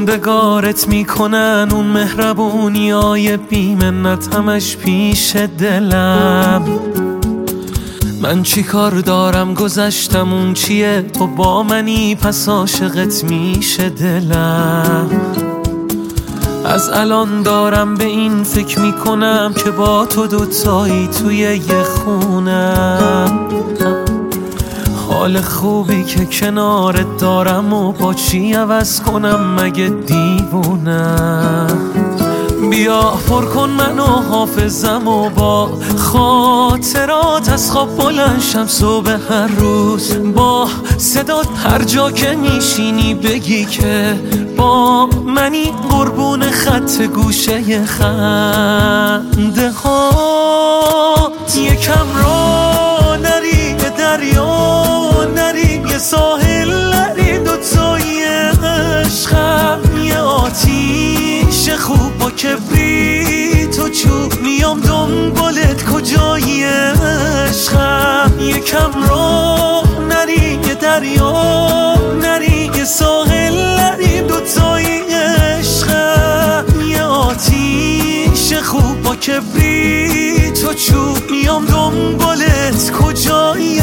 موندگارت میکنن اون مهربونی های بیمنت همش پیش دلم. من چی کار دارم گذشتم اون چیه، تو با منی پس عاشقت میشه دلم. از الان دارم به این فکر میکنم که با تو دوتایی توی یه خونم. حال خوبی که کنارت دارم و با چی عوض کنم مگه دیوونم. بیا پر کن منو حافظم و با خاطرات از خواب بلند شم صبح هر روز. با صدات هر جا که میشینی بگی که با منی، قربون خط گوشه خنده هات. یکم را نری یه دریا نری، یه ساحل نری، دوتایی عشقم. یه آتیش خوب با کبریت و چوب میام دنبالت کجایی عشقم. یکم را نری یه دریا نری، یه ساحل نری، دوتایی عشقم. یه آتیش خوب با کبریت و چوب میام دنبالت کجایی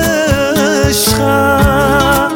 عشقم.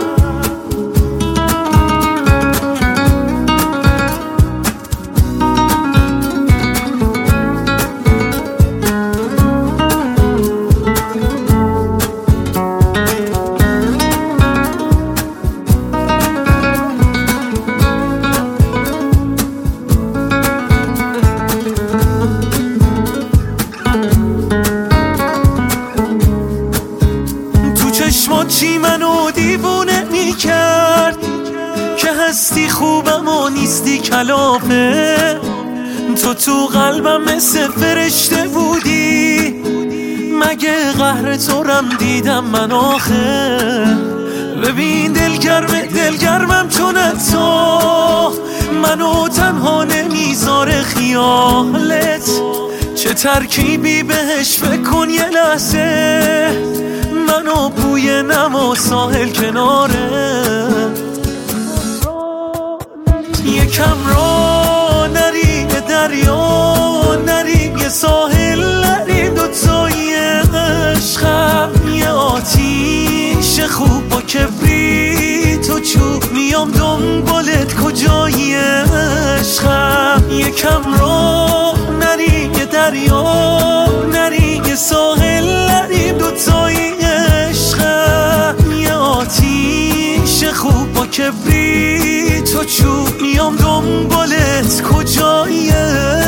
چی منو دیوونه میکرد که هستی خوبم و نیستی کلافه. تو قلبم مثل فرشته بودی، مگه قهر تو رم دیدم من آخه. ببین دلگرمم چون تو منو تنها نمیذاره خیالت. چه ترکیبی بهش فکر کن یه لحظه، منو بوی نم و ساحل کناره. یکم را نری یه دریا نری، یه ساحل نری، دوتایی عشقم. یه آتیش خوب با کبریت و چوب میام دنبالت کجایی عشقم. یکم را نری یه دریا نری، یه ساحل نری، دوتایی عشقم. یه آتیش خوب با کبریت و چوب میام دنبالت کجایی